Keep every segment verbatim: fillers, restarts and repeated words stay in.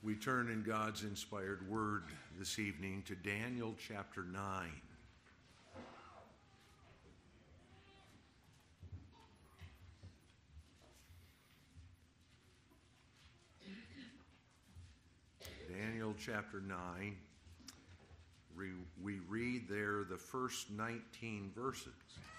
We turn in God's inspired word this evening to Daniel chapter nine. Daniel chapter nine, we read there the first nineteen verses.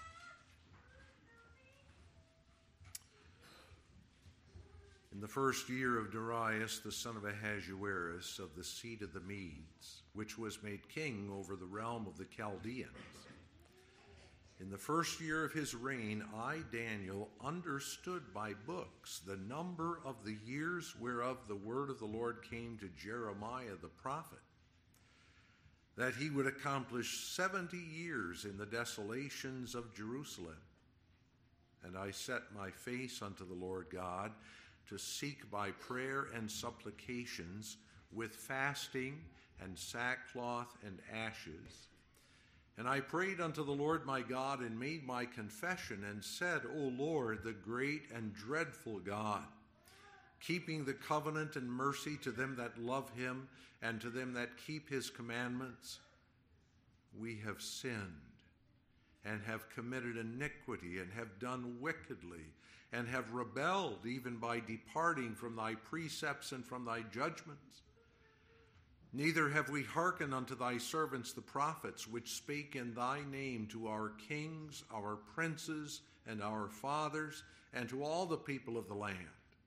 In the first year of Darius, the son of Ahasuerus, of the seed of the Medes, which was made king over the realm of the Chaldeans, in the first year of his reign, I, Daniel, understood by books the number of the years whereof the word of the Lord came to Jeremiah the prophet, that he would accomplish seventy years in the desolations of Jerusalem. And I set my face unto the Lord God, to seek by prayer and supplications with fasting and sackcloth and ashes. And I prayed unto the Lord my God and made my confession and said, O Lord, the great and dreadful God, keeping the covenant and mercy to them that love him and to them that keep his commandments, we have sinned and have committed iniquity and have done wickedly and have rebelled even by departing from thy precepts and from thy judgments. Neither have we hearkened unto thy servants the prophets, which spake in thy name to our kings, our princes, and our fathers, and to all the people of the land.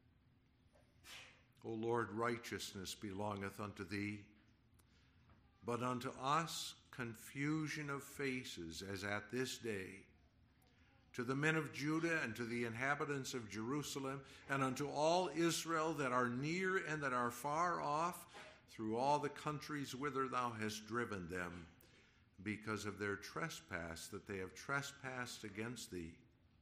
O Lord, righteousness belongeth unto thee, but unto us confusion of faces, as at this day. To the men of Judah and to the inhabitants of Jerusalem, and unto all Israel that are near and that are far off, through all the countries whither thou hast driven them, because of their trespass that they have trespassed against thee.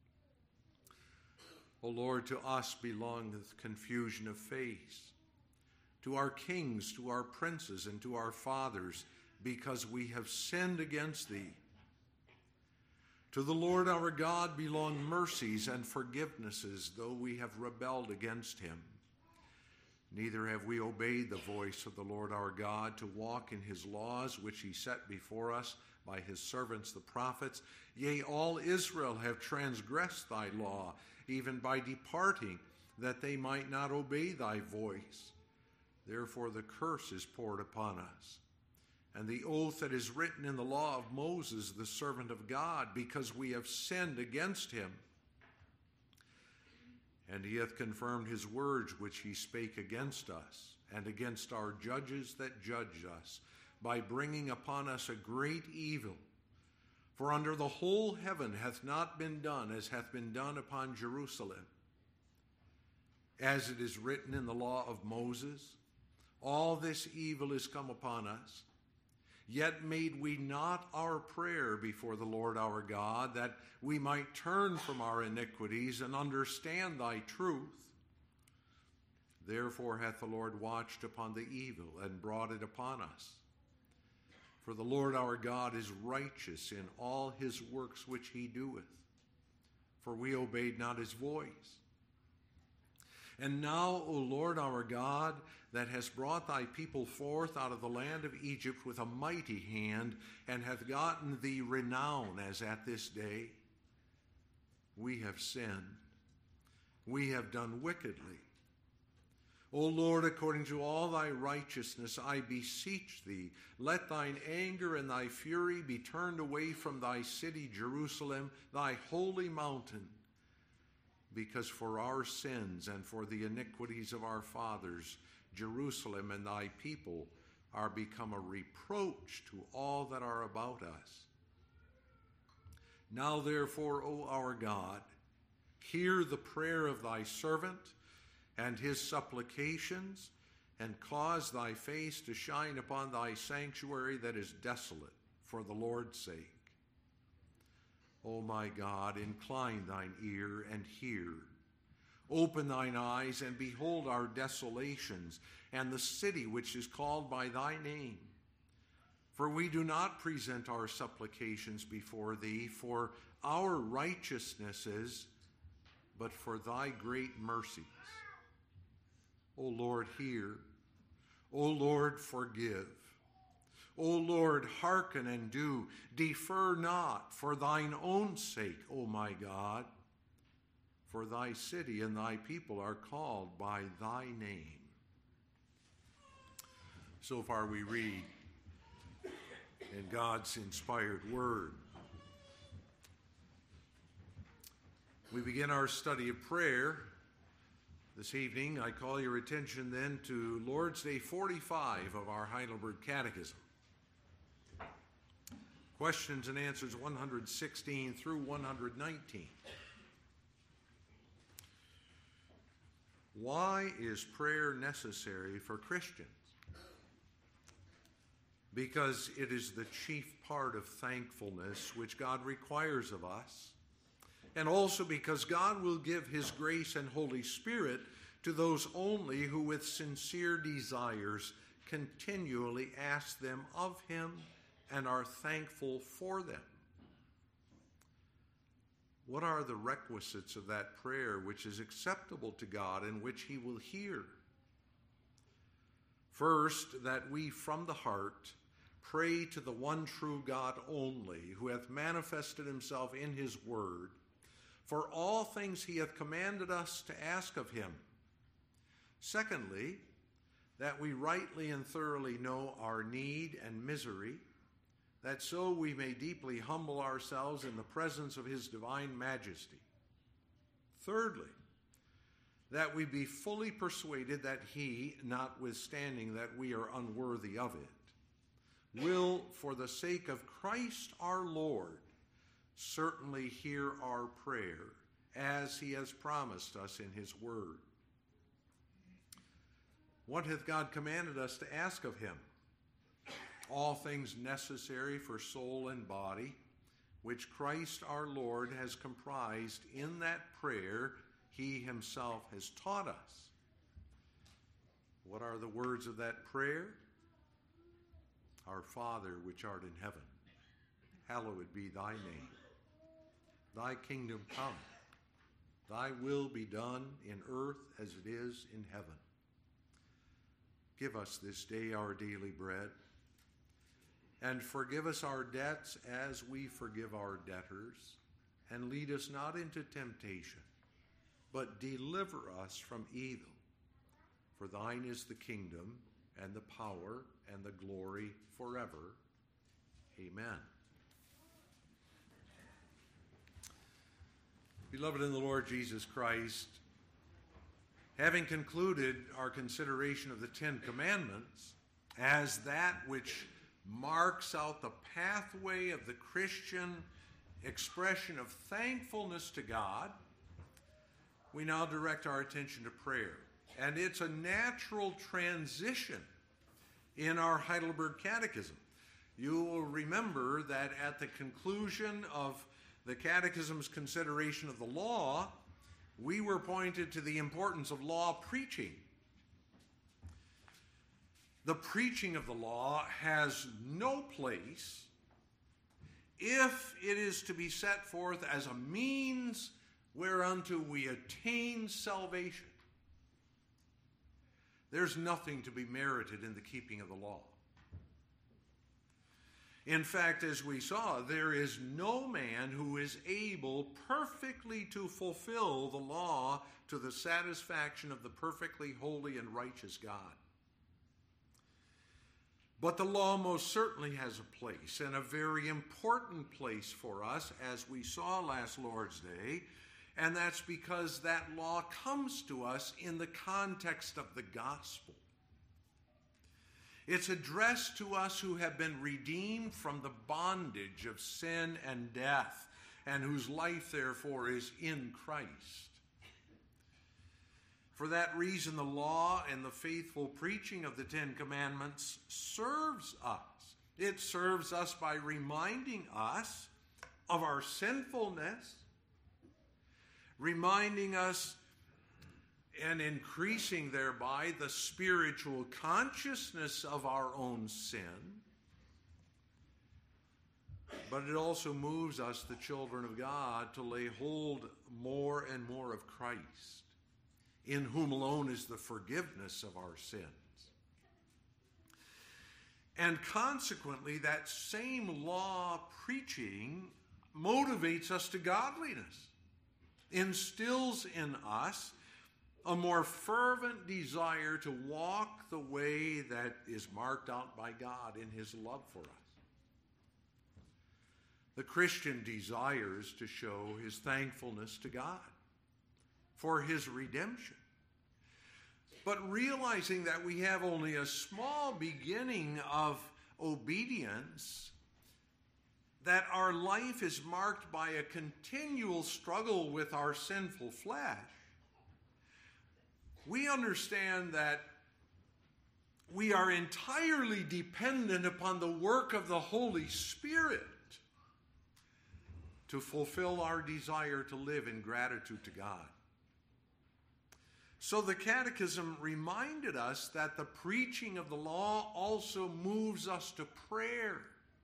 O Lord, to us belongeth confusion of face, to our kings, to our princes, and to our fathers, because we have sinned against thee. To the Lord our God belong mercies and forgivenesses, though we have rebelled against him. Neither have we obeyed the voice of the Lord our God to walk in his laws, which he set before us by his servants the prophets. Yea, all Israel have transgressed thy law, even by departing, that they might not obey thy voice. Therefore the curse is poured upon us, and the oath that is written in the law of Moses, the servant of God, because we have sinned against him. And he hath confirmed his words which he spake against us, and against our judges that judged us, by bringing upon us a great evil. For under the whole heaven hath not been done as hath been done upon Jerusalem. As it is written in the law of Moses, all this evil is come upon us. Yet made we not our prayer before the Lord our God, that we might turn from our iniquities and understand thy truth. Therefore hath the Lord watched upon the evil and brought it upon us. For the Lord our God is righteous in all his works which he doeth, for we obeyed not his voice. And now, O Lord our God, that hast brought thy people forth out of the land of Egypt with a mighty hand, and hath gotten thee renown as at this day, we have sinned, we have done wickedly. O Lord, according to all thy righteousness, I beseech thee, let thine anger and thy fury be turned away from thy city Jerusalem, thy holy mountain, because for our sins and for the iniquities of our fathers, Jerusalem and thy people are become a reproach to all that are about us. Now therefore, O our God, hear the prayer of thy servant and his supplications, and cause thy face to shine upon thy sanctuary that is desolate, for the Lord's sake. O my God, incline thine ear and hear. Open thine eyes and behold our desolations, and the city which is called by thy name. For we do not present our supplications before thee for our righteousnesses, but for thy great mercies. O Lord, hear. O Lord, forgive. O Lord, hearken and do. Defer not for thine own sake, O my God. For thy city and thy people are called by thy name. So far we read in God's inspired word. We begin our study of prayer this evening. I call your attention then to Lord's Day forty-five of our Heidelberg Catechism. Questions and answers one hundred sixteen through one hundred nineteen. Why is prayer necessary for Christians? Because it is the chief part of thankfulness which God requires of us, and also because God will give his grace and Holy Spirit to those only who with sincere desires continually ask them of him and are thankful for them. What are the requisites of that prayer which is acceptable to God and which he will hear? First, that we from the heart pray to the one true God only, who hath manifested himself in his word, for all things he hath commanded us to ask of him. Secondly, that we rightly and thoroughly know our need and misery, that so we may deeply humble ourselves in the presence of his divine majesty. Thirdly, that we be fully persuaded that he, notwithstanding that we are unworthy of it, will, for the sake of Christ our Lord, certainly hear our prayer, as he has promised us in his word. What hath God commanded us to ask of him? All things necessary for soul and body, which Christ our Lord has comprised in that prayer he himself has taught us. What are the words of that prayer? Our Father, which art in heaven, hallowed be thy name. Thy kingdom come. Thy will be done in earth as it is in heaven. Give us this day our daily bread, and forgive us our debts as we forgive our debtors, and lead us not into temptation, but deliver us from evil. For thine is the kingdom, and the power, and the glory forever. Amen. Beloved in the Lord Jesus Christ, having concluded our consideration of the Ten Commandments as that which marks out the pathway of the Christian expression of thankfulness to God, we now direct our attention to prayer. And it's a natural transition in our Heidelberg Catechism. You will remember that at the conclusion of the Catechism's consideration of the law, we were pointed to the importance of law preaching. The preaching of the law has no place if it is to be set forth as a means whereunto we attain salvation. There's nothing to be merited in the keeping of the law. In fact, as we saw, there is no man who is able perfectly to fulfill the law to the satisfaction of the perfectly holy and righteous God. But the law most certainly has a place, and a very important place for us, as we saw last Lord's Day, and that's because that law comes to us in the context of the gospel. It's addressed to us who have been redeemed from the bondage of sin and death, and whose life, therefore, is in Christ. For that reason, the law and the faithful preaching of the Ten Commandments serves us. It serves us by reminding us of our sinfulness, reminding us and increasing thereby the spiritual consciousness of our own sin. But it also moves us, the children of God, to lay hold more and more of Christ, in whom alone is the forgiveness of our sins. And consequently, that same law preaching motivates us to godliness, instills in us a more fervent desire to walk the way that is marked out by God in his love for us. The Christian desires to show his thankfulness to God for his redemption. But realizing that we have only a small beginning of obedience, that our life is marked by a continual struggle with our sinful flesh, we understand that we are entirely dependent upon the work of the Holy Spirit to fulfill our desire to live in gratitude to God. So the Catechism reminded us that the preaching of the law also moves us to prayer.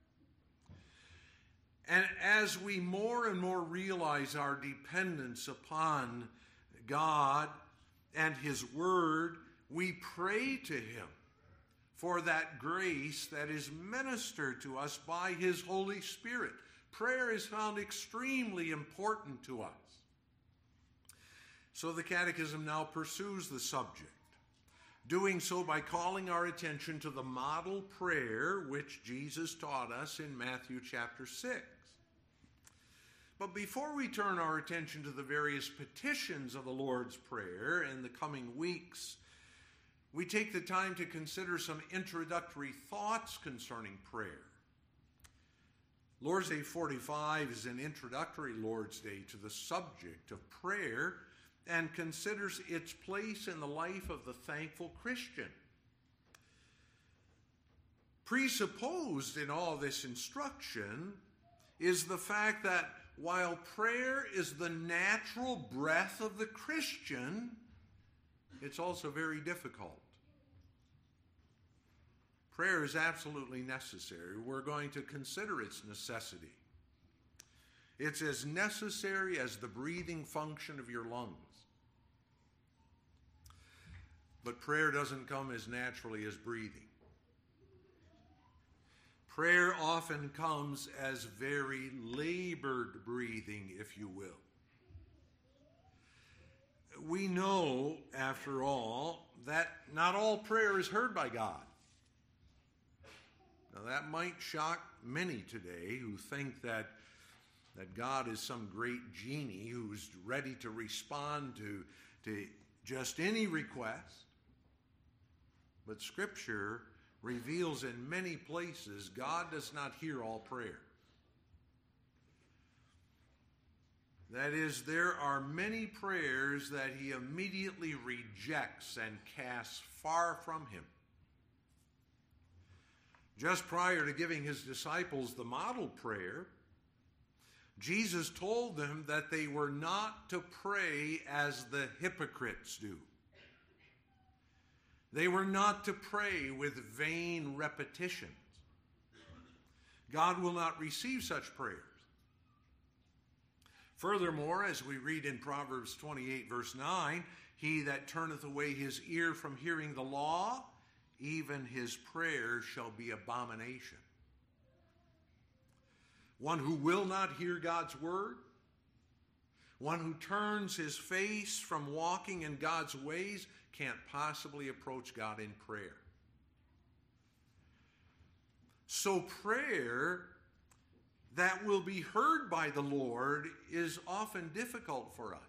And as we more and more realize our dependence upon God and his word, we pray to him for that grace that is ministered to us by his Holy Spirit. Prayer is found extremely important to us. So the Catechism now pursues the subject, doing so by calling our attention to the model prayer which Jesus taught us in Matthew chapter six. But before we turn our attention to the various petitions of the Lord's Prayer in the coming weeks, we take the time to consider some introductory thoughts concerning prayer. Lord's Day forty-five is an introductory Lord's Day to the subject of prayer and considers its place in the life of the thankful Christian. Presupposed in all this instruction is the fact that while prayer is the natural breath of the Christian, it's also very difficult. Prayer is absolutely necessary. We're going to consider its necessity. It's as necessary as the breathing function of your lungs. But prayer doesn't come as naturally as breathing. Prayer often comes as very labored breathing, if you will. We know, after all, that not all prayer is heard by God. Now, that might shock many today who think that, that God is some great genie who's ready to respond to, to just any request. But Scripture reveals in many places God does not hear all prayer. That is, there are many prayers that he immediately rejects and casts far from him. Just prior to giving his disciples the model prayer, Jesus told them that they were not to pray as the hypocrites do. They were not to pray with vain repetitions. God will not receive such prayers. Furthermore, as we read in Proverbs twenty-eight, verse nine, he that turneth away his ear from hearing the law, even his prayer shall be abomination. One who will not hear God's word, one who turns his face from walking in God's ways, can't possibly approach God in prayer. So prayer that will be heard by the Lord is often difficult for us.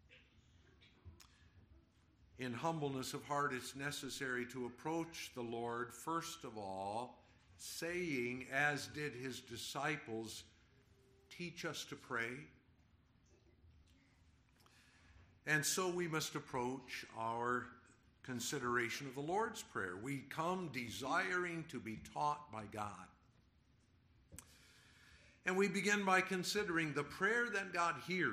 In humbleness of heart, it's necessary to approach the Lord, first of all, saying, as did his disciples, teach us to pray. And so we must approach our consideration of the Lord's Prayer. We come desiring to be taught by God. And we begin by considering the prayer that God hears.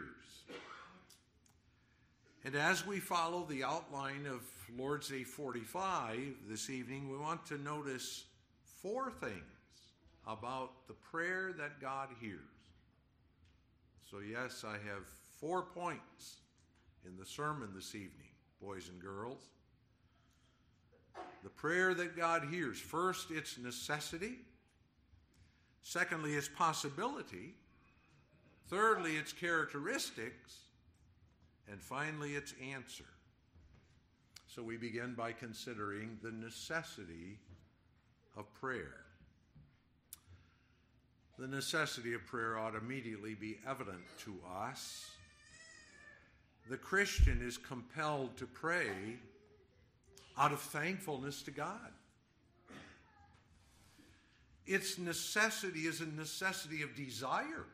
And as we follow the outline of Lord's Day forty-five this evening, we want to notice four things about the prayer that God hears. So yes, I have four points in the sermon this evening, boys and girls. The prayer that God hears. First, its necessity. Secondly, its possibility. Thirdly, its characteristics. And finally, its answer. So we begin by considering the necessity of prayer. The necessity of prayer ought immediately be evident to us. The Christian is compelled to pray out of thankfulness to God. Its necessity is a necessity of desire.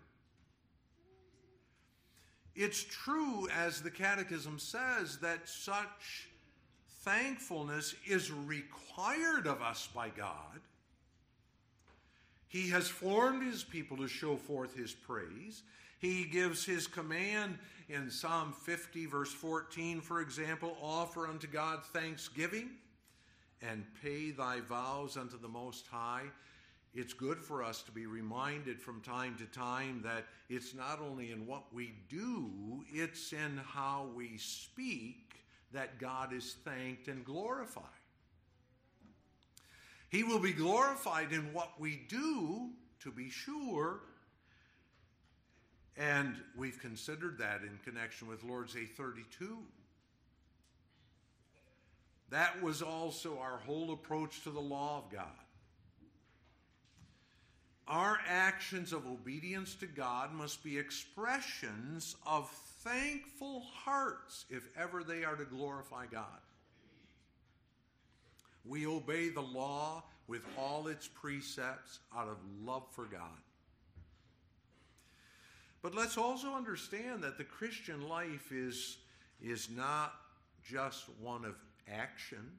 It's true, as the Catechism says, that such thankfulness is required of us by God. He has formed his people to show forth his praise. He gives his command in Psalm fifty, verse fourteen, for example, offer unto God thanksgiving and pay thy vows unto the Most High. It's good for us to be reminded from time to time that it's not only in what we do, it's in how we speak that God is thanked and glorified. He will be glorified in what we do, to be sure. And we've considered that in connection with Lord's Day thirty-two. That was also our whole approach to the law of God. Our actions of obedience to God must be expressions of thankful hearts if ever they are to glorify God. We obey the law with all its precepts out of love for God. But let's also understand that the Christian life is, is not just one of action.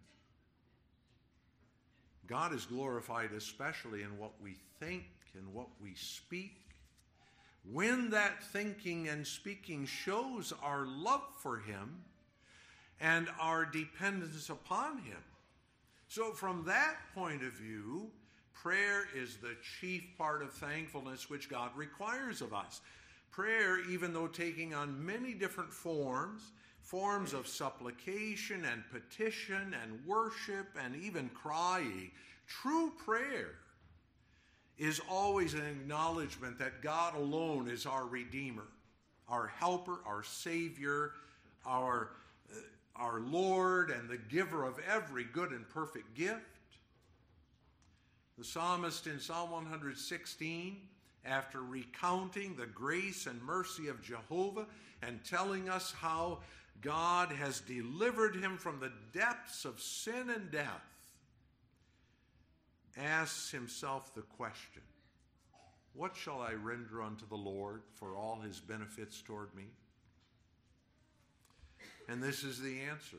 God is glorified especially in what we think and what we speak. When that thinking and speaking shows our love for him and our dependence upon him. So from that point of view, prayer is the chief part of thankfulness which God requires of us. Prayer, even though taking on many different forms, forms of supplication and petition and worship and even crying, true prayer is always an acknowledgement that God alone is our Redeemer, our Helper, our Savior, our, uh, our Lord, and the giver of every good and perfect gift. The psalmist in Psalm one sixteen, after recounting the grace and mercy of Jehovah and telling us how God has delivered him from the depths of sin and death, asks himself the question, what shall I render unto the Lord for all his benefits toward me? And this is the answer.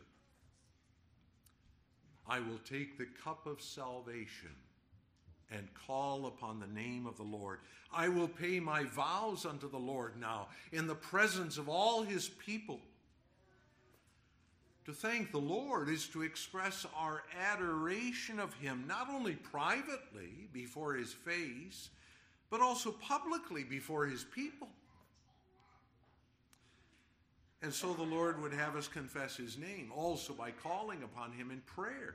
I will take the cup of salvation and call upon the name of the Lord. I will pay my vows unto the Lord now in the presence of all his people. To thank the Lord is to express our adoration of him, not only privately before his face, but also publicly before his people. And so the Lord would have us confess his name, also by calling upon him in prayer.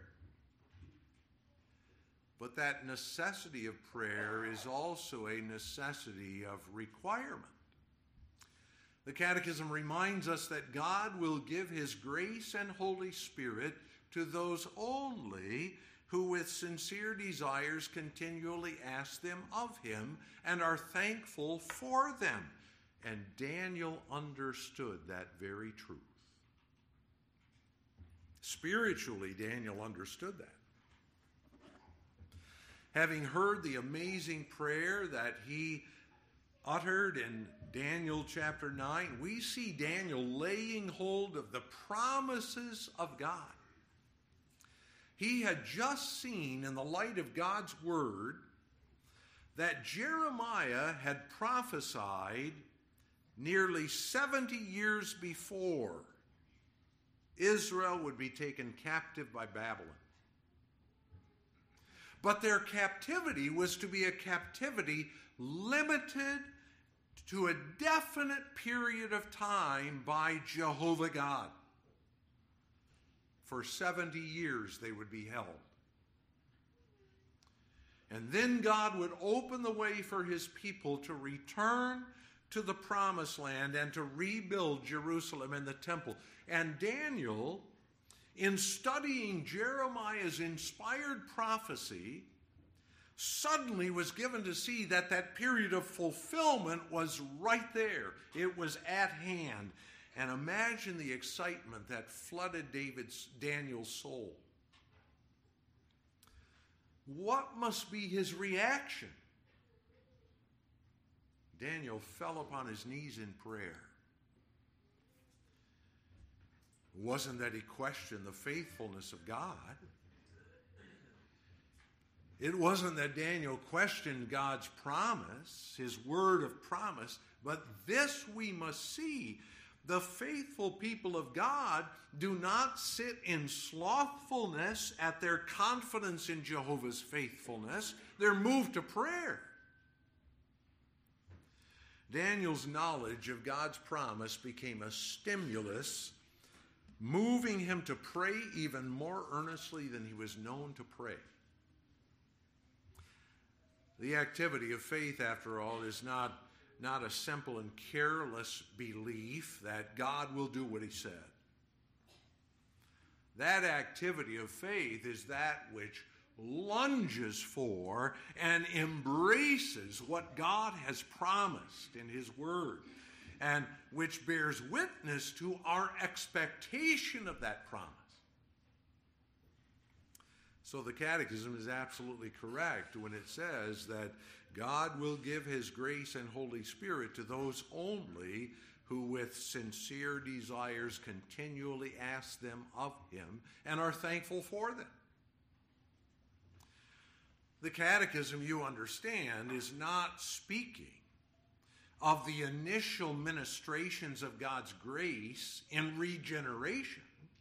But that necessity of prayer is also a necessity of requirement. The Catechism reminds us that God will give his grace and Holy Spirit to those only who with sincere desires continually ask them of him and are thankful for them. And Daniel understood that very truth. Spiritually, Daniel understood that. Having heard the amazing prayer that he uttered in Daniel chapter nine, we see Daniel laying hold of the promises of God. He had just seen in the light of God's word that Jeremiah had prophesied nearly seventy years before Israel would be taken captive by Babylon. But their captivity was to be a captivity limited to a definite period of time by Jehovah God. For seventy years they would be held. And then God would open the way for his people to return to the promised land and to rebuild Jerusalem and the temple. And Daniel, in studying Jeremiah's inspired prophecy, suddenly was given to see that that period of fulfillment was right there. It was at hand. And imagine the excitement that flooded David's, Daniel's soul. What must be his reaction? Daniel fell upon his knees in prayer. It wasn't that he questioned the faithfulness of God. It wasn't that Daniel questioned God's promise, his word of promise, but this we must see. The faithful people of God do not sit in slothfulness at their confidence in Jehovah's faithfulness. They're moved to prayer. Daniel's knowledge of God's promise became a stimulus, moving him to pray even more earnestly than he was known to pray. The activity of faith, after all, is not Not a simple and careless belief that God will do what he said. That activity of faith is that which lunges for and embraces what God has promised in his word, and which bears witness to our expectation of that promise. So the Catechism is absolutely correct when it says that God will give his grace and Holy Spirit to those only who with sincere desires continually ask them of him and are thankful for them. The Catechism, you understand, is not speaking of the initial ministrations of God's grace in regeneration.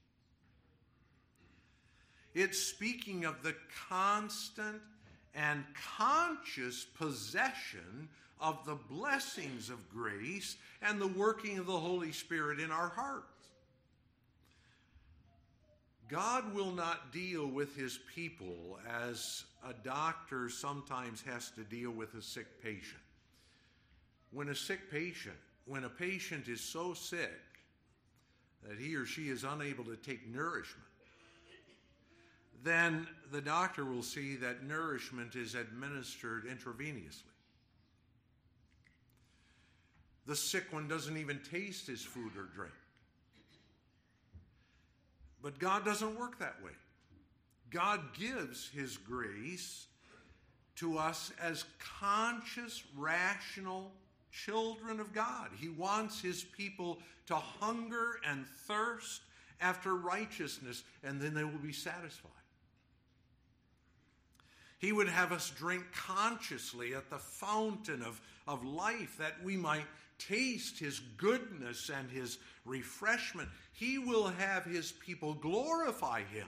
It's speaking of the constant and conscious possession of the blessings of grace and the working of the Holy Spirit in our hearts. God will not deal with his people as a doctor sometimes has to deal with a sick patient. When a sick patient, when a patient is so sick that he or she is unable to take nourishment, then the doctor will see that nourishment is administered intravenously. The sick one doesn't even taste his food or drink. But God doesn't work that way. God gives his grace to us as conscious, rational children of God. He wants his people to hunger and thirst after righteousness, and then they will be satisfied. He would have us drink consciously at the fountain of, of life that we might taste his goodness and his refreshment. He will have his people glorify him.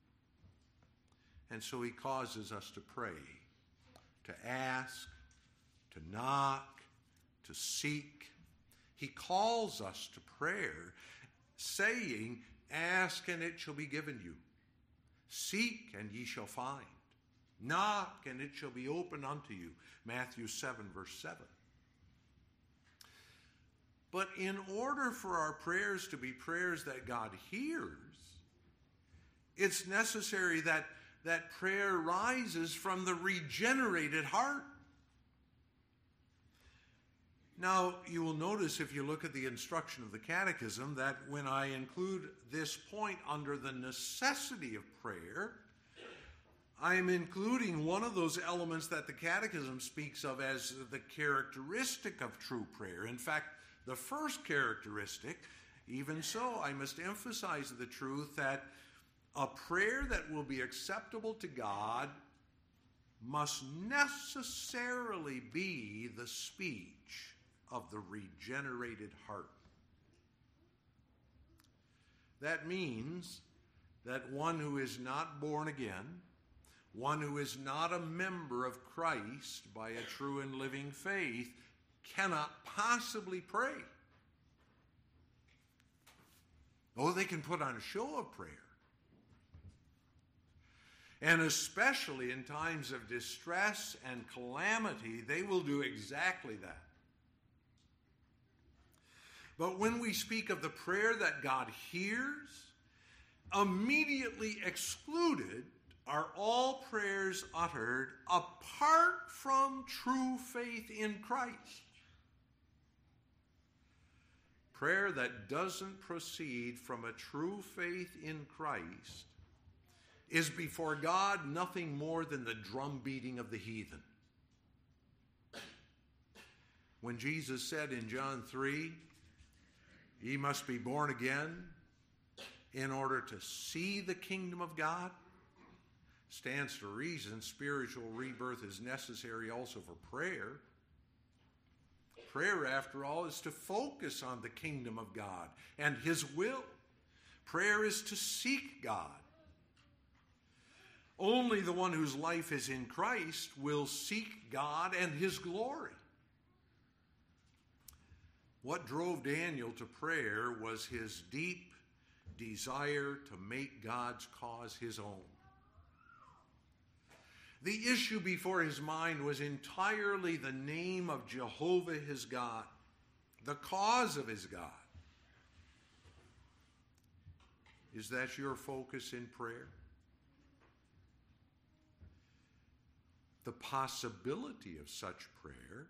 And so he causes us to pray, to ask, to knock, to seek. He calls us to prayer, saying, "Ask and it shall be given you. Seek and ye shall find. Knock, and it shall be opened unto you." Matthew seven, verse seven. But in order for our prayers to be prayers that God hears, it's necessary that, that prayer rises from the regenerated heart. Now, you will notice if you look at the instruction of the Catechism that when I include this point under the necessity of prayer, I am including one of those elements that the Catechism speaks of as the characteristic of true prayer. In fact, the first characteristic, even so, I must emphasize the truth that a prayer that will be acceptable to God must necessarily be the speech of the regenerated heart. That means that one who is not born again, one who is not a member of Christ by a true and living faith, cannot possibly pray. Oh, they can put on a show of prayer. And especially in times of distress and calamity, they will do exactly that. But when we speak of the prayer that God hears, immediately excluded are all prayers uttered apart from true faith in Christ. Prayer that doesn't proceed from a true faith in Christ is before God nothing more than the drum beating of the heathen. When Jesus said in John three, "Ye must be born again in order to see the kingdom of God," stands to reason spiritual rebirth is necessary also for prayer. Prayer, after all, is to focus on the kingdom of God and His will. Prayer is to seek God. Only the one whose life is in Christ will seek God and His glory. What drove Daniel to prayer was his deep desire to make God's cause his own. The issue before his mind was entirely the name of Jehovah his God, the cause of his God. Is that your focus in prayer? The possibility of such prayer,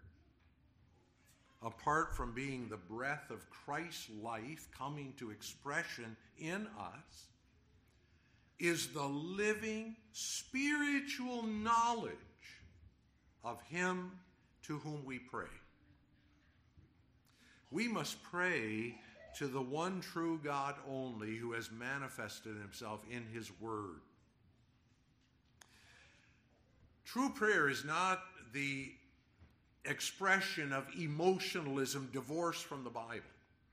apart from being the breath of Christ's life coming to expression in us, is the living spiritual knowledge of Him to whom we pray. We must pray to the one true God only, who has manifested Himself in His Word. True prayer is not the expression of emotionalism divorced from the Bible.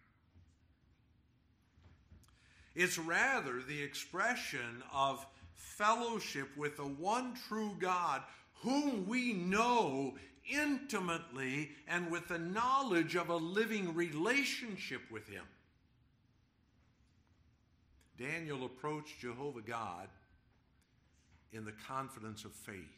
It's rather the expression of fellowship with the one true God, whom we know intimately and with the knowledge of a living relationship with Him. Daniel approached Jehovah God in the confidence of faith.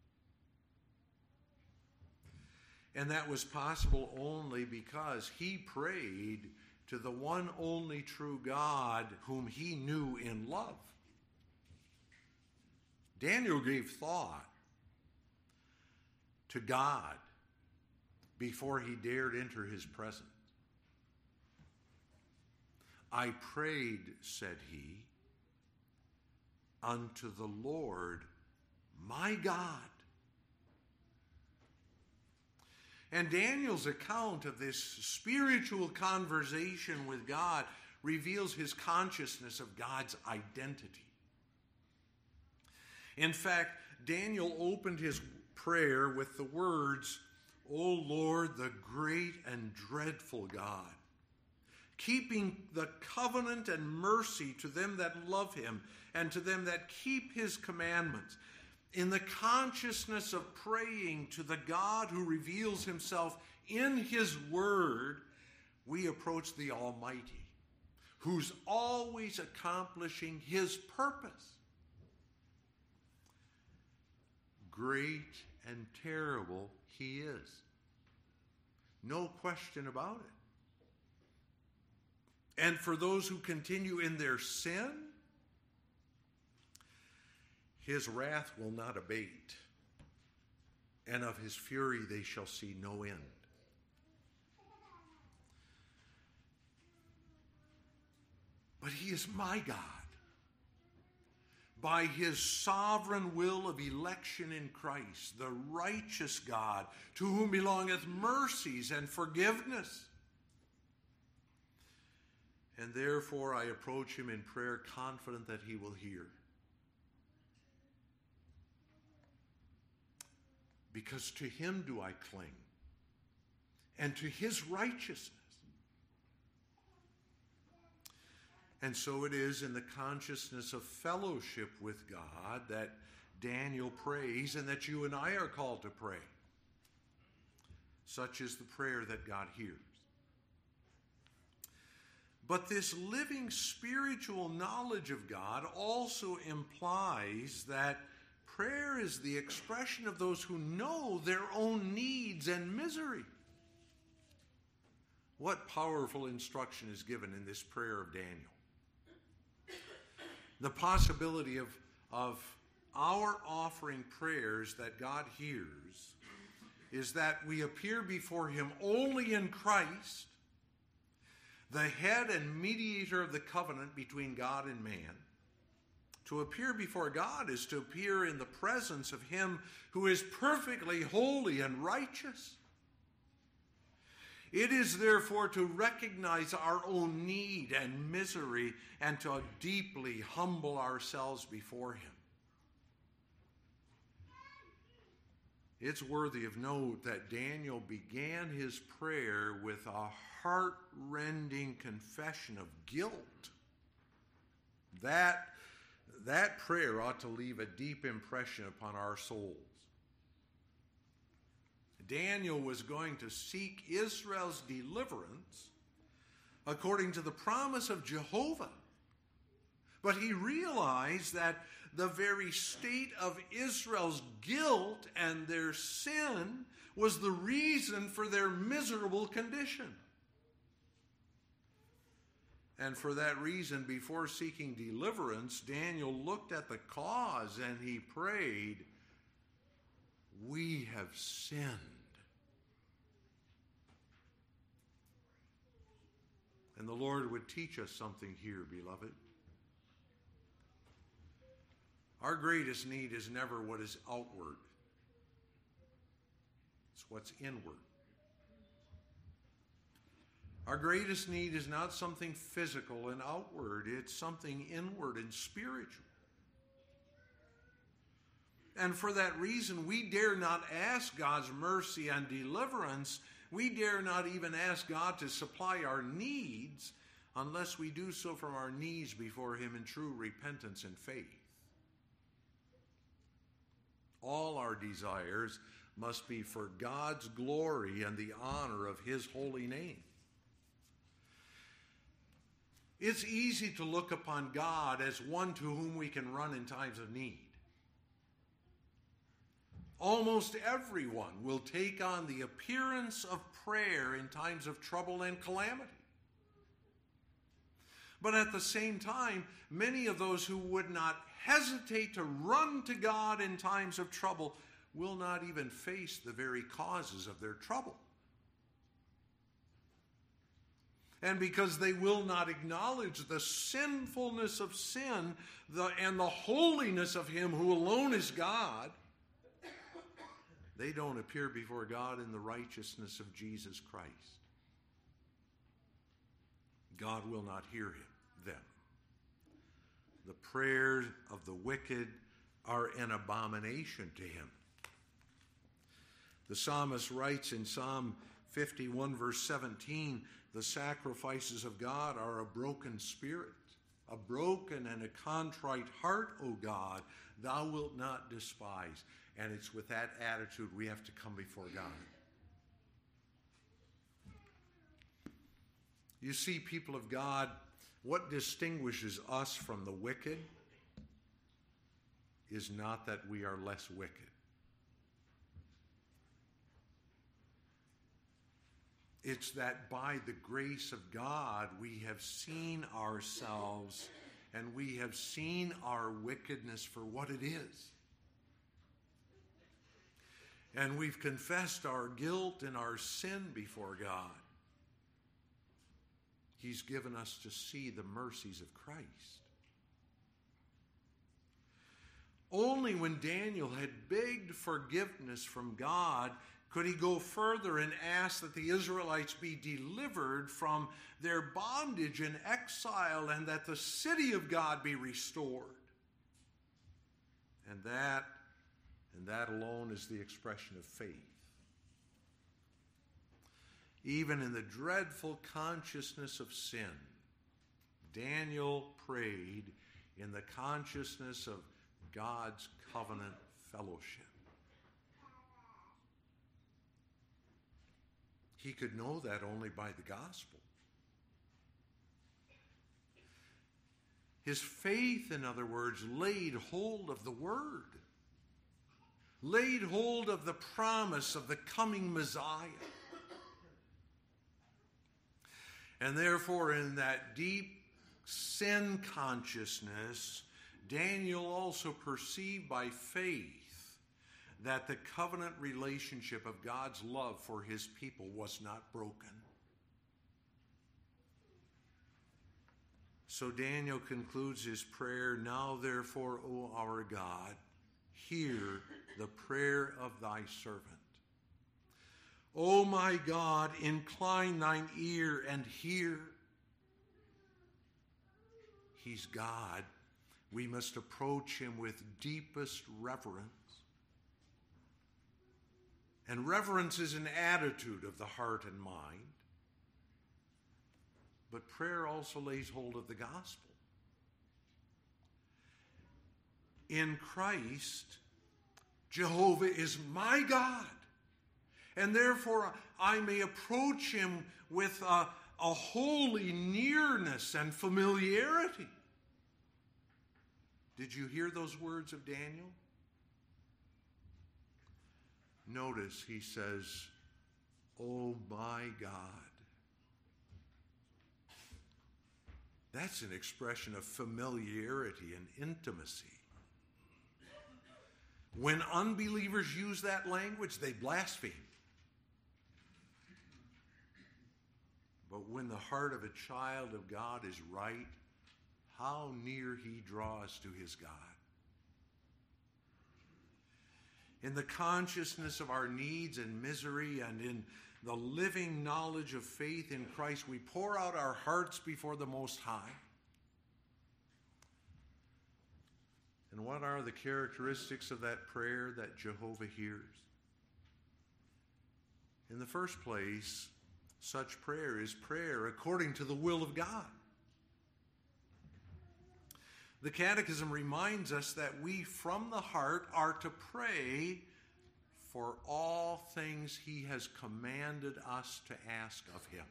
And that was possible only because he prayed to the one only true God whom he knew in love. Daniel gave thought to God before he dared enter His presence. I prayed, said he, unto the Lord my God. And Daniel's account of this spiritual conversation with God reveals his consciousness of God's identity. In fact, Daniel opened his prayer with the words, O Lord, the great and dreadful God, keeping the covenant and mercy to them that love Him and to them that keep His commandments. In the consciousness of praying to the God who reveals Himself in His Word, we approach the Almighty, who's always accomplishing His purpose. Great and terrible He is. No question about it. And for those who continue in their sin, His wrath will not abate, and of His fury they shall see no end. But He is my God. By His sovereign will of election in Christ, the righteous God, to whom belongeth mercies and forgiveness. And therefore I approach Him in prayer, confident that He will hear. Because to Him do I cling, and to His righteousness. And so it is in the consciousness of fellowship with God that Daniel prays, and that you and I are called to pray. Such is the prayer that God hears. But this living spiritual knowledge of God also implies that prayer is the expression of those who know their own needs and misery. What powerful instruction is given in this prayer of Daniel? The possibility of, of our offering prayers that God hears is that we appear before him only in Christ, the head and mediator of the covenant between God and man. To appear before God is to appear in the presence of him who is perfectly holy and righteous. It is therefore to recognize our own need and misery and to deeply humble ourselves before him. It's worthy of note that Daniel began his prayer with a heart-rending confession of guilt. That, that prayer ought to leave a deep impression upon our souls. Daniel was going to seek Israel's deliverance according to the promise of Jehovah. But he realized that the very state of Israel's guilt and their sin was the reason for their miserable condition. And for that reason, before seeking deliverance, Daniel looked at the cause and he prayed, "We have sinned." And the Lord would teach us something here, beloved. Our greatest need is never what is outward. It's what's inward. Our greatest need is not something physical and outward. It's something inward and spiritual. And for that reason, we dare not ask God's mercy and deliverance. We dare not even ask God to supply our needs unless we do so from our knees before him in true repentance and faith. All our desires must be for God's glory and the honor of his holy name. It's easy to look upon God as one to whom we can run in times of need. Almost everyone will take on the appearance of prayer in times of trouble and calamity. But at the same time, many of those who would not hesitate to run to God in times of trouble will not even face the very causes of their trouble. And because they will not acknowledge the sinfulness of sin the, and the holiness of him who alone is God, they don't appear before God in the righteousness of Jesus Christ. God will not hear him, them. The prayers of the wicked are an abomination to him. The psalmist writes in Psalm fifty-one, verse seventeen, "The sacrifices of God are a broken spirit, a broken and a contrite heart, O God, thou wilt not despise." And it's with that attitude we have to come before God. You see, people of God, what distinguishes us from the wicked is not that we are less wicked. It's that by the grace of God we have seen ourselves and we have seen our wickedness for what it is. And we've confessed our guilt and our sin before God. He's given us to see the mercies of Christ. Only when Daniel had begged forgiveness from God could he go further and ask that the Israelites be delivered from their bondage and exile and that the city of God be restored. And that, and that alone is the expression of faith. Even in the dreadful consciousness of sin, Daniel prayed in the consciousness of God's covenant fellowship. He could know that only by the gospel. His faith, in other words, laid hold of the Word, laid hold of the promise of the coming Messiah. And therefore, in that deep sin consciousness, Daniel also perceived by faith that the covenant relationship of God's love for his people was not broken. So Daniel concludes his prayer, "Now therefore, O our God, hear the prayer of thy servant. O my God, incline thine ear and hear." He's God. We must approach him with deepest reverence. And reverence is an attitude of the heart and mind. But prayer also lays hold of the gospel. In Christ, Jehovah is my God, and therefore I may approach him with a, a holy nearness and familiarity. Did you hear those words of Daniel? Notice he says, "Oh my God." That's an expression of familiarity and intimacy. When unbelievers use that language, they blaspheme. But when the heart of a child of God is right, how near he draws to his God. In the consciousness of our needs and misery, and in the living knowledge of faith in Christ, we pour out our hearts before the Most High. And what are the characteristics of that prayer that Jehovah hears? In the first place, such prayer is prayer according to the will of God. The Catechism reminds us that we from the heart are to pray for all things he has commanded us to ask of him.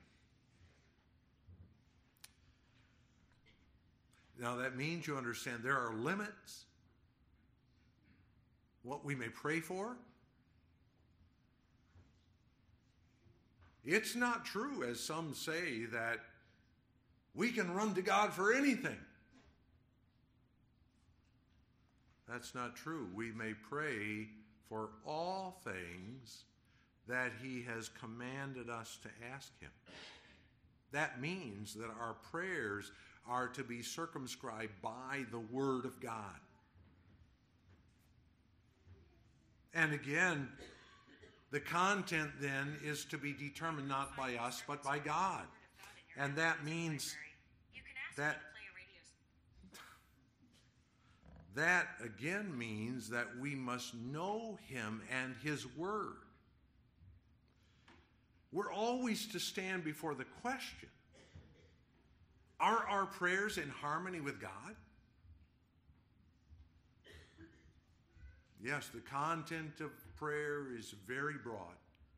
Now that means, you understand, there are limits what we may pray for. It's not true, as some say, that we can run to God for anything. That's not true. We may pray for all things that he has commanded us to ask him. That means that our prayers are to be circumscribed by the Word of God. And again, the content then is to be determined not by us, but by God. And that means that That again means that we must know him and his word. We're always to stand before the question, are our prayers in harmony with God? Yes, the content of prayer is very broad.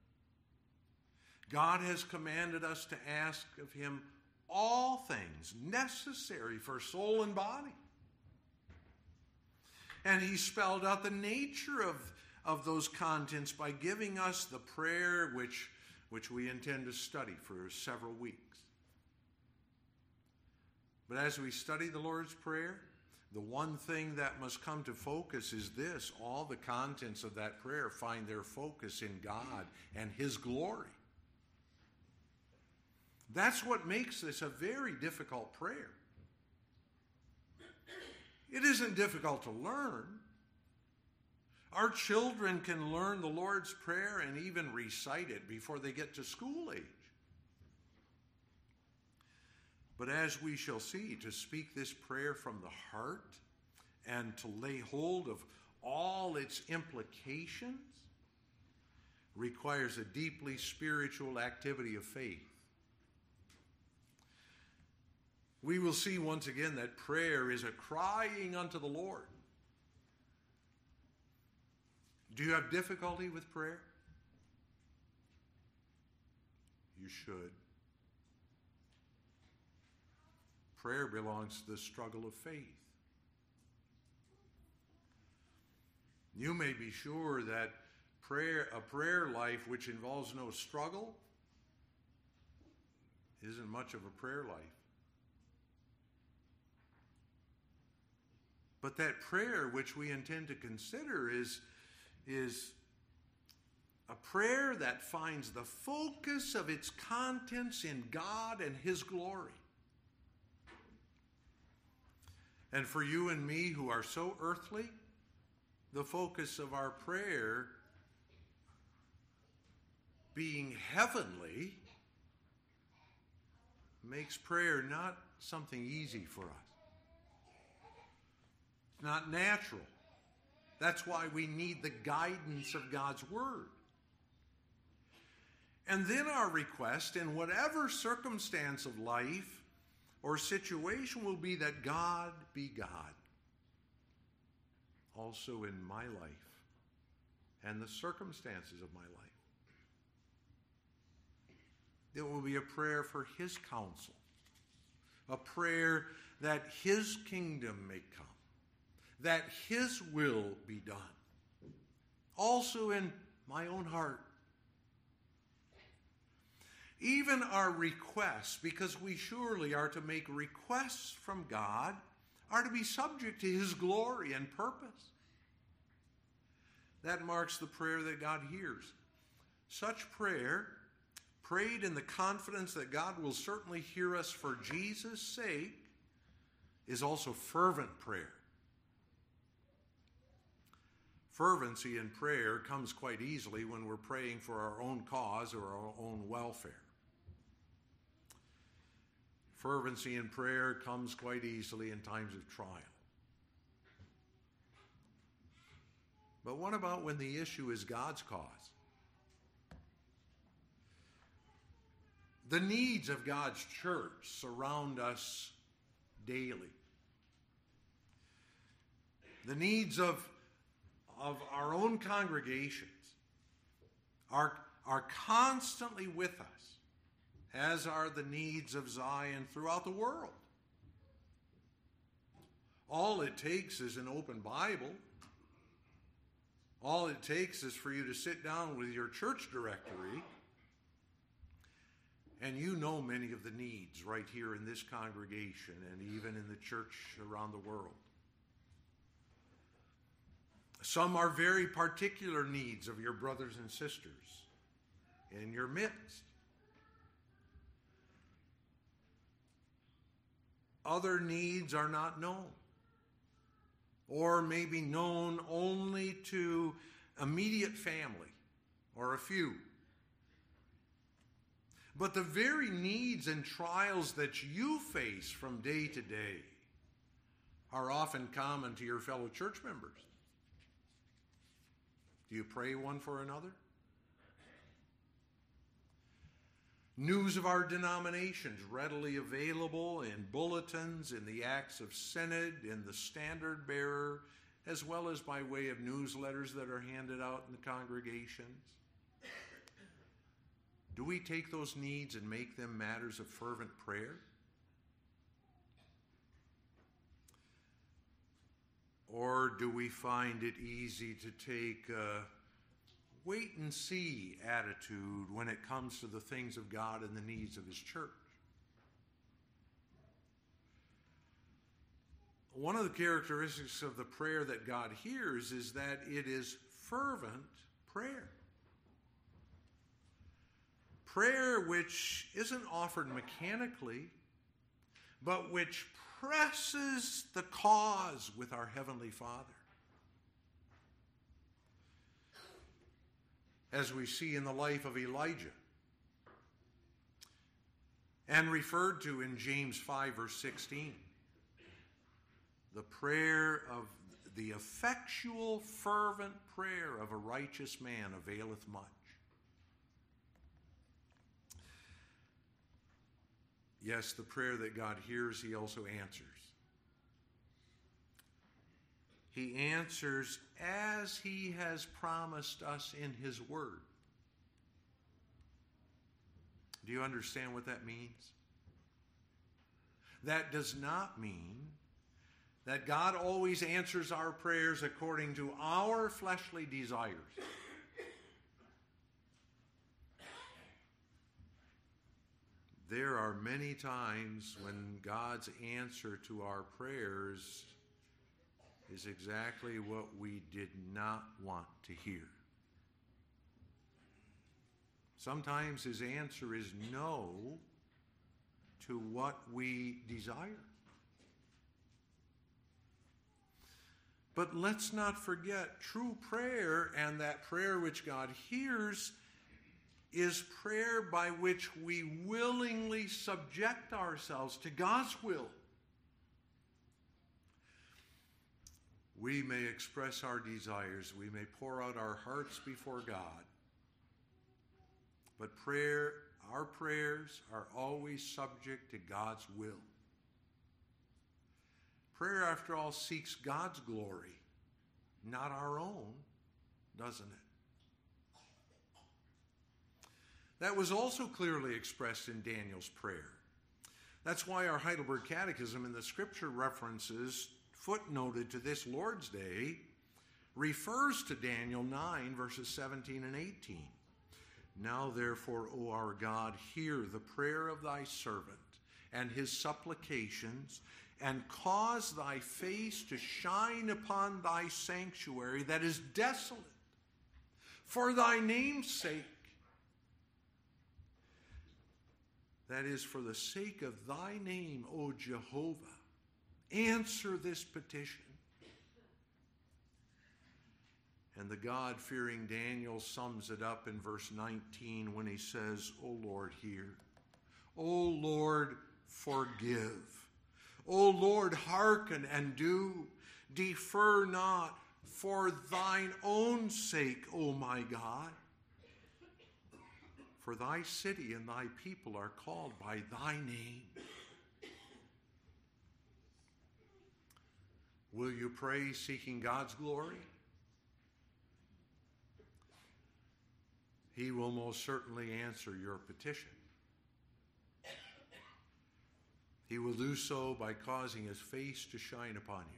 God has commanded us to ask of him all things necessary for soul and body. And he spelled out the nature of, of those contents by giving us the prayer which, which we intend to study for several weeks. But as we study the Lord's Prayer, the one thing that must come to focus is this: all the contents of that prayer find their focus in God and his glory. That's what makes this a very difficult prayer. It isn't difficult to learn. Our children can learn the Lord's Prayer and even recite it before they get to school age. But as we shall see, to speak this prayer from the heart and to lay hold of all its implications requires a deeply spiritual activity of faith. We will see once again that prayer is a crying unto the Lord. Do you have difficulty with prayer? You should. Prayer belongs to the struggle of faith. You may be sure that prayer, a prayer life which involves no struggle isn't much of a prayer life. But that prayer which we intend to consider is, is a prayer that finds the focus of its contents in God and His glory. And for you and me who are so earthly, the focus of our prayer being heavenly makes prayer not something easy for us. It's not natural. That's why we need the guidance of God's Word. And then our request in whatever circumstance of life or situation will be that God be God. Also in my life and the circumstances of my life. It will be a prayer for His counsel, a prayer that His kingdom may come, that His will be done, also in my own heart. Even our requests, because we surely are to make requests from God, are to be subject to His glory and purpose. That marks the prayer that God hears. Such prayer, prayed in the confidence that God will certainly hear us for Jesus' sake, is also fervent prayer. Fervency in prayer comes quite easily when we're praying for our own cause or our own welfare. Fervency in prayer comes quite easily in times of trial. But what about when the issue is God's cause? The needs of God's church surround us daily. The needs of, of our own congregations are, are constantly with us, as are the needs of Zion throughout the world. All it takes is an open Bible. All it takes is for you to sit down with your church directory, and you know many of the needs right here in this congregation and even in the church around the world. Some are very particular needs of your brothers and sisters in your midst. Other needs are not known, or may be known only to immediate family or a few. But the very needs and trials that you face from day to day are often common to your fellow church members. Do you pray one for another? News of our denominations readily available in bulletins, in the Acts of Synod, in the Standard Bearer, as well as by way of newsletters that are handed out in the congregations. Do we take those needs and make them matters of fervent prayer? Or do we find it easy to take a wait-and-see attitude when it comes to the things of God and the needs of His church? One of the characteristics of the prayer that God hears is that it is fervent prayer. Prayer which isn't offered mechanically, but which presses the cause with our Heavenly Father. As we see in the life of Elijah, and referred to in James five, verse sixteen. The prayer of the effectual, fervent prayer of a righteous man availeth much. Yes, the prayer that God hears, He also answers. He answers as He has promised us in His Word. Do you understand what that means? That does not mean that God always answers our prayers according to our fleshly desires. There are many times when God's answer to our prayers is exactly what we did not want to hear. Sometimes his answer is no to what we desire. But let's not forget, true prayer, and that prayer which God hears, is prayer by which we willingly subject ourselves to God's will. We may express our desires, we may pour out our hearts before God, but prayer, our prayers are always subject to God's will. Prayer, after all, seeks God's glory, not our own, doesn't it? That was also clearly expressed in Daniel's prayer. That's why our Heidelberg Catechism in the scripture references footnoted to this Lord's Day refers to Daniel nine, verses seventeen and eighteen. Now therefore, O our God, hear the prayer of thy servant and his supplications, and cause thy face to shine upon thy sanctuary that is desolate, for thy name's sake. That is, for the sake of thy name, O Jehovah, answer this petition. And the God-fearing Daniel sums it up in verse nineteen when he says, O Lord, hear. O Lord, forgive. O Lord, hearken and do. Defer not, for thine own sake, O my God. For thy city and thy people are called by thy name. Will you pray seeking God's glory? He will most certainly answer your petition. He will do so by causing his face to shine upon you.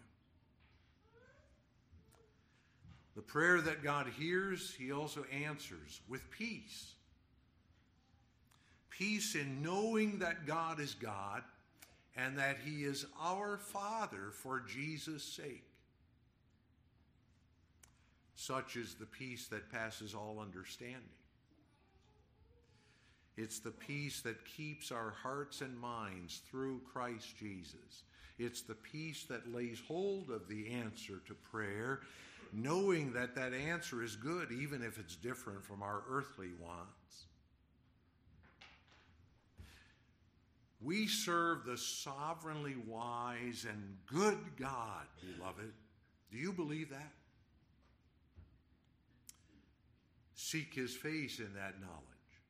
The prayer that God hears, he also answers with peace. Peace in knowing that God is God and that he is our Father for Jesus' sake. Such is the peace that passes all understanding. It's the peace that keeps our hearts and minds through Christ Jesus. It's the peace that lays hold of the answer to prayer, knowing that that answer is good even if it's different from our earthly wants. We serve the sovereignly wise and good God, beloved. Do you believe that? Seek his face in that knowledge.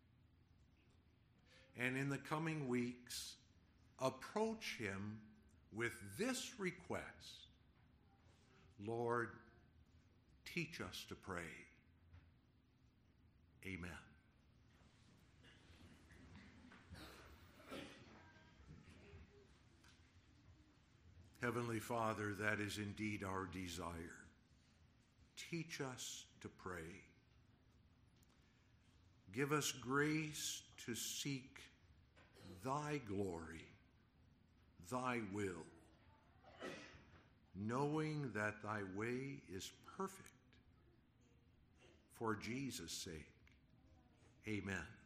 And in the coming weeks, approach him with this request: Lord, teach us to pray. Amen. Heavenly Father, that is indeed our desire. Teach us to pray. Give us grace to seek thy glory, thy will, knowing that thy way is perfect. For Jesus' sake, amen.